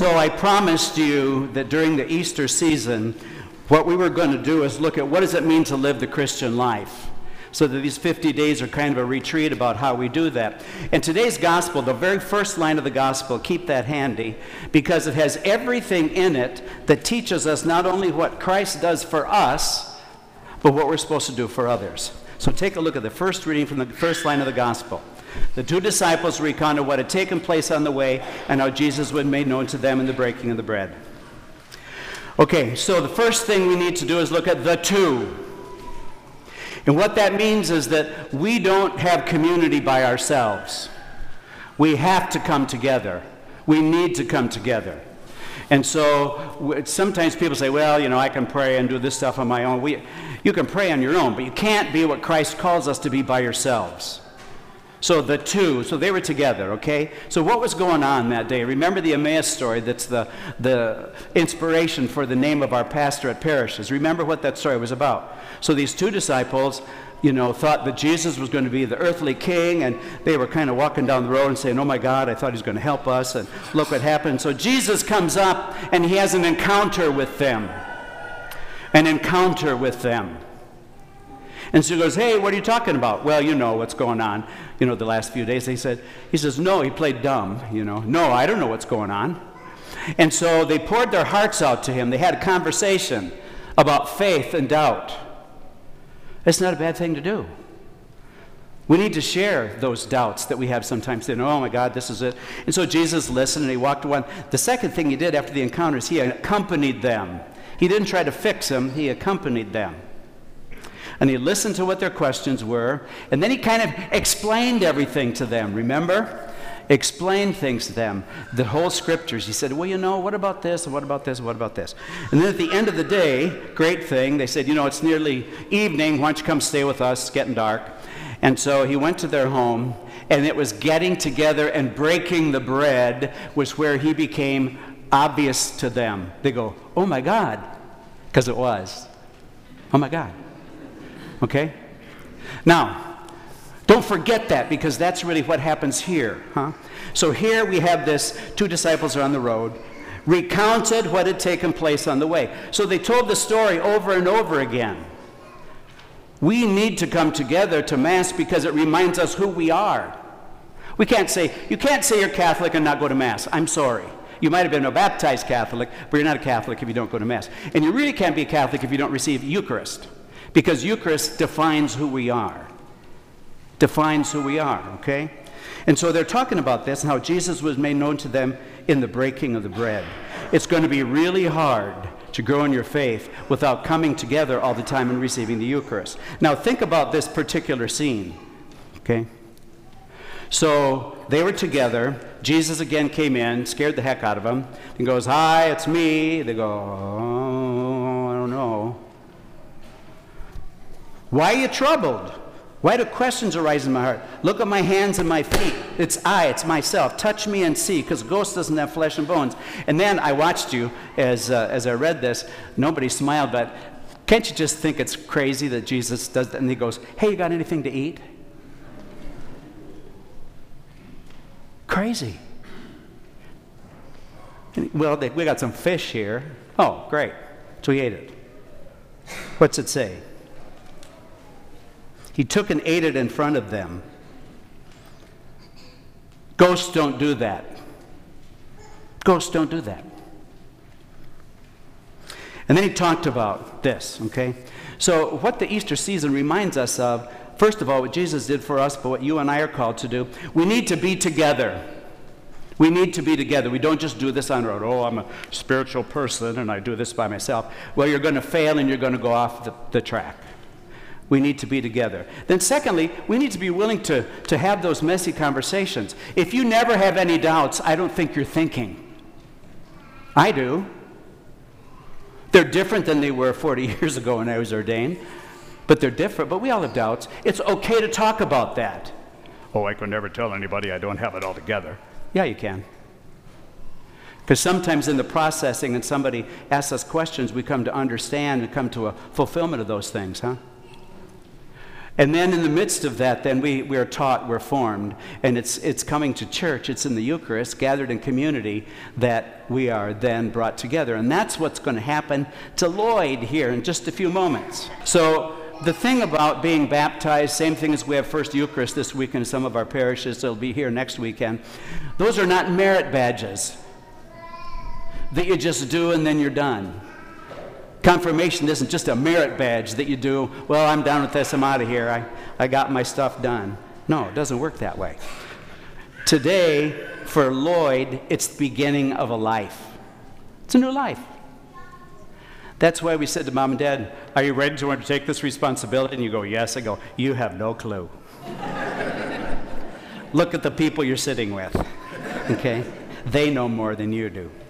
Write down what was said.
So I promised you that during the Easter season, what we were going to do is look at what does it mean to live the Christian life. So that these 50 days are kind of a retreat about how we do that. And today's gospel, the very first line of the gospel, keep that handy, because it has everything in it that teaches us not only what Christ does for us, but what we're supposed to do for others. So take a look at the first reading from the first line of the gospel. The two disciples recounted what had taken place on the way and how Jesus was made known to them in the breaking of the bread. Okay, so the first thing we need to do is look at the two. And what that means is that we don't have community by ourselves. We have to come together. We need to come together. And so sometimes people say, well, you know, I can pray and do this stuff on my own. You can pray on your own, but you can't be what Christ calls us to be by yourselves. So the two, so they were together, okay? So what was going on that day? Remember the Emmaus story that's the inspiration for the name of our pastor at Parishes. Remember what that story was about. So these two disciples, you know, thought that Jesus was going to be the earthly king, and they were kind of walking down the road and saying, oh my God, I thought he was going to help us, and look what happened. So Jesus comes up, and he has an encounter with them. An encounter with them. And so he goes, hey, what are you talking about? Well, you know what's going on, you know, the last few days. He says, no, he played dumb, you know. No, I don't know what's going on. And so they poured their hearts out to him. They had a conversation about faith and doubt. That's not a bad thing to do. We need to share those doubts that we have sometimes. Saying, oh my God, this is it. And so Jesus listened and he walked away. The second thing he did after the encounter is he accompanied them. He didn't try to fix them, he accompanied them. And he listened to what their questions were, and then he kind of explained everything to them, remember? Explained things to them, the whole scriptures. He said, well, you know, what about this, and what about this, and what about this? And then at the end of the day, great thing, they said, you know, it's nearly evening, why don't you come stay with us, it's getting dark. And so he went to their home, and it was getting together and breaking the bread was where he became obvious to them. They go, oh my God, because it was. Oh my God. Okay? Now, don't forget that, because that's really what happens here. So here we have this, two disciples are on the road, recounted what had taken place on the way. So they told the story over and over again. We need to come together to Mass because it reminds us who we are. You can't say you're Catholic and not go to Mass. I'm sorry. You might have been a baptized Catholic, but you're not a Catholic if you don't go to Mass. And you really can't be a Catholic if you don't receive Eucharist. Because Eucharist defines who we are. Defines who we are, okay? And so they're talking about this and how Jesus was made known to them in the breaking of the bread. It's going to be really hard to grow in your faith without coming together all the time and receiving the Eucharist. Now think about this particular scene, okay? So they were together. Jesus again came in, scared the heck out of them. He goes, hi, it's me. They go, oh, I don't know. Why are you troubled? Why do questions arise in my heart? Look at my hands and my feet. It's myself. Touch me and see, because a ghost doesn't have flesh and bones. And then I watched you as I read this. Nobody smiled, but can't you just think it's crazy that Jesus does that? And he goes, hey, you got anything to eat? Crazy. Well, we got some fish here. Oh, great. So he ate it. What's it say? He took and ate it in front of them. Ghosts don't do that. Ghosts don't do that. And then he talked about this, okay? So what the Easter season reminds us of, first of all, what Jesus did for us, but what you and I are called to do, we need to be together. We need to be together. We don't just do this on our own. Oh, I'm a spiritual person and I do this by myself. Well, you're going to fail and you're going to go off the track. We need to be together. Then secondly, we need to be willing to have those messy conversations. If you never have any doubts, I don't think you're thinking. I do. They're different than they were 40 years ago when I was ordained. But they're different. But we all have doubts. It's okay to talk about that. Oh, I could never tell anybody I don't have it all together. Yeah, you can. Because sometimes in the processing and somebody asks us questions, we come to understand and come to a fulfillment of those things, huh? And then in the midst of that, then we are taught, we're formed, and it's coming to church, it's in the Eucharist, gathered in community, that we are then brought together. And that's what's going to happen to Lloyd here in just a few moments. So the thing about being baptized, same thing as we have First Eucharist this weekend in some of our parishes, they'll be here next weekend. Those are not merit badges that you just do and then you're done. Confirmation isn't just a merit badge that you do, well, I'm done with this, I'm out of here, I got my stuff done. No, it doesn't work that way. Today, for Lloyd, it's the beginning of a life. It's a new life. That's why we said to Mom and Dad, are you ready to take this responsibility? And you go, yes. I go, you have no clue. Look at the people you're sitting with, okay? They know more than you do.